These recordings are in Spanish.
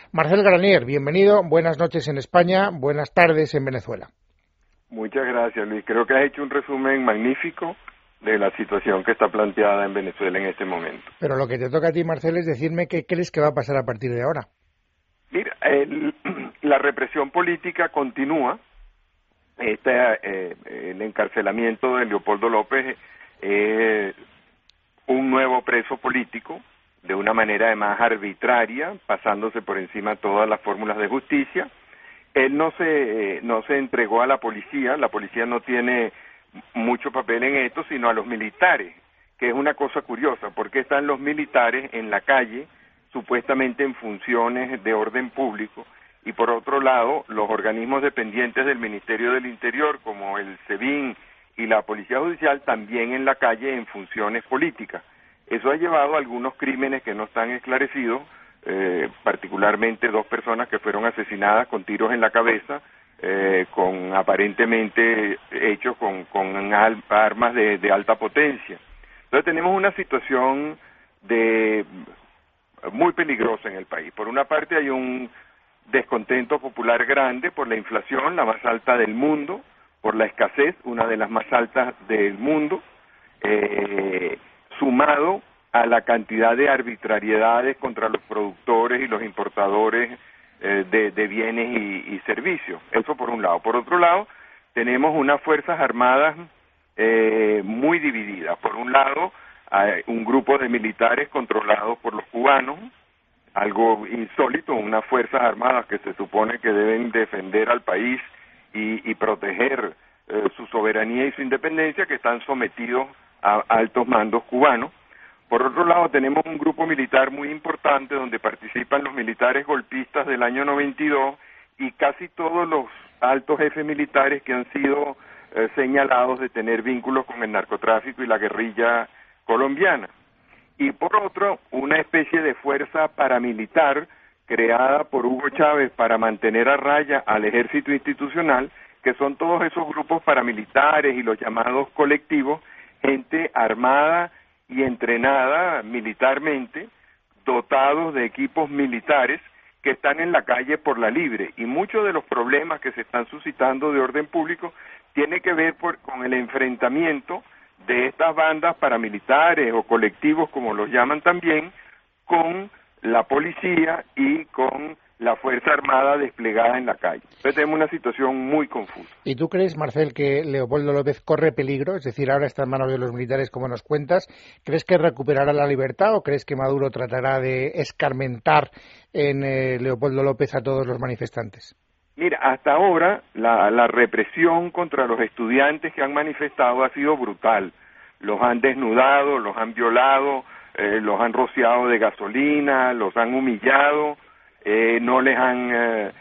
Marcel Granier, bienvenido, buenas noches en España, buenas tardes en Venezuela. Muchas gracias, Luis. Creo que has hecho un resumen magnífico de la situación que está planteada en Venezuela en este momento. Pero lo que te toca a ti, Marcel, es decirme qué crees que va a pasar a partir de ahora. Mira, la represión política continúa. El encarcelamiento de Leopoldo López es un nuevo preso político, de una manera además arbitraria, pasándose por encima todas las fórmulas de justicia. Él no se entregó a la policía no tiene mucho papel en esto, sino a los militares, que es una cosa curiosa, porque están los militares en la calle, supuestamente en funciones de orden público, y por otro lado, los organismos dependientes del Ministerio del Interior, como el SEBIN y la Policía Judicial, también en la calle en funciones políticas. Eso ha llevado a algunos crímenes que no están esclarecidos, particularmente 2 personas que fueron asesinadas con tiros en la cabeza, con aparentemente hechos con armas de alta potencia. Entonces tenemos una situación muy peligrosa en el país. Por una parte hay un descontento popular grande por la inflación, la más alta del mundo, por la escasez, una de las más altas del mundo, sumado a la cantidad de arbitrariedades contra los productores y los importadores de bienes y servicios. Eso por un lado. Por otro lado, tenemos unas Fuerzas Armadas muy divididas. Por un lado, hay un grupo de militares controlados por los cubanos, algo insólito, unas Fuerzas Armadas que se supone que deben defender al país y proteger su soberanía y su independencia, que están sometidos a altos mandos cubanos. Por otro lado, tenemos un grupo militar muy importante donde participan los militares golpistas del año 92 y casi todos los altos jefes militares que han sido señalados de tener vínculos con el narcotráfico y la guerrilla colombiana. Y por otro, una especie de fuerza paramilitar creada por Hugo Chávez para mantener a raya al ejército institucional, que son todos esos grupos paramilitares y los llamados colectivos, gente armada y entrenada militarmente, dotados de equipos militares que están en la calle por la libre. Y muchos de los problemas que se están suscitando de orden público tiene que ver con el enfrentamiento de estas bandas paramilitares o colectivos, como los llaman también, con la policía y con la Fuerza Armada desplegada en la calle. Entonces tenemos una situación muy confusa. ¿Y tú crees, Marcel, que Leopoldo López corre peligro? Es decir, ahora está en manos de los militares, como nos cuentas. ¿Crees que recuperará la libertad o crees que Maduro tratará de escarmentar en Leopoldo López a todos los manifestantes? Mira, hasta ahora la represión contra los estudiantes que han manifestado ha sido brutal. Los han desnudado, los han violado, los han rociado de gasolina, los han humillado, no les han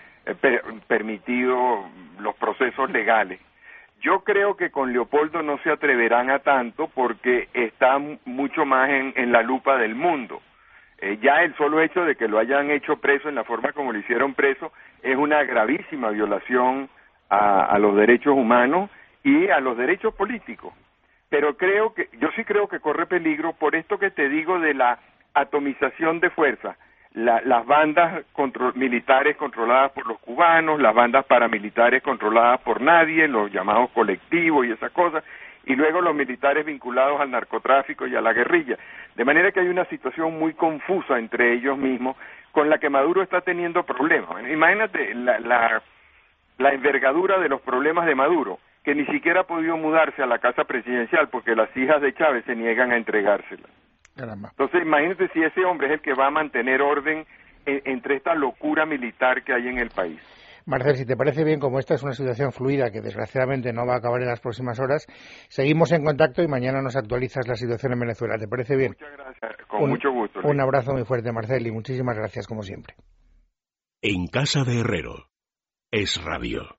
permitido los procesos legales. Yo creo que con Leopoldo no se atreverán a tanto porque está mucho más en la lupa del mundo. Ya el solo hecho de que lo hayan hecho preso en la forma como lo hicieron preso es una gravísima violación a los derechos humanos y a los derechos políticos. Pero yo sí creo que corre peligro por esto que te digo de la atomización de fuerzas. Las bandas militares controladas por los cubanos, las bandas paramilitares controladas por nadie, los llamados colectivos y esas cosas, y luego los militares vinculados al narcotráfico y a la guerrilla. De manera que hay una situación muy confusa entre ellos mismos, con la que Maduro está teniendo problemas. Imagínate la envergadura de los problemas de Maduro, que ni siquiera ha podido mudarse a la casa presidencial porque las hijas de Chávez se niegan a entregársela. Caramba. Entonces, imagínate si ese hombre es el que va a mantener orden entre esta locura militar que hay en el país. Marcel, si te parece bien, como esta es una situación fluida que desgraciadamente no va a acabar en las próximas horas, seguimos en contacto y mañana nos actualizas la situación en Venezuela. ¿Te parece bien? Muchas gracias, con mucho gusto. Un abrazo muy fuerte, Marcel, y muchísimas gracias como siempre. En casa de Herrero, Es Radio.